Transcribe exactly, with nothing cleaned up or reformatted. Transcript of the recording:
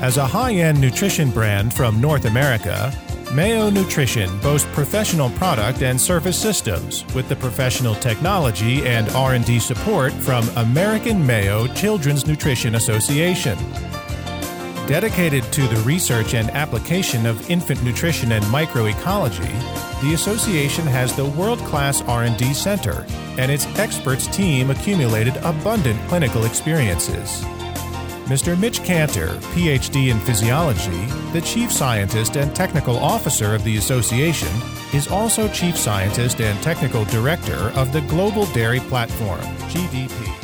As a high-end nutrition brand from North America, Mayo Nutrition boasts professional product and service systems with the professional technology and R and D support from American Mayo Children's Nutrition Association. Dedicated to the research and application of infant nutrition and microecology, the association has the world-class R and D center, and its experts team accumulated abundant clinical experiences. Mister Mitch Cantor, P H D in physiology, the Chief Scientist and Technical Officer of the association, is also Chief Scientist and Technical Director of the Global Dairy Platform, G D P.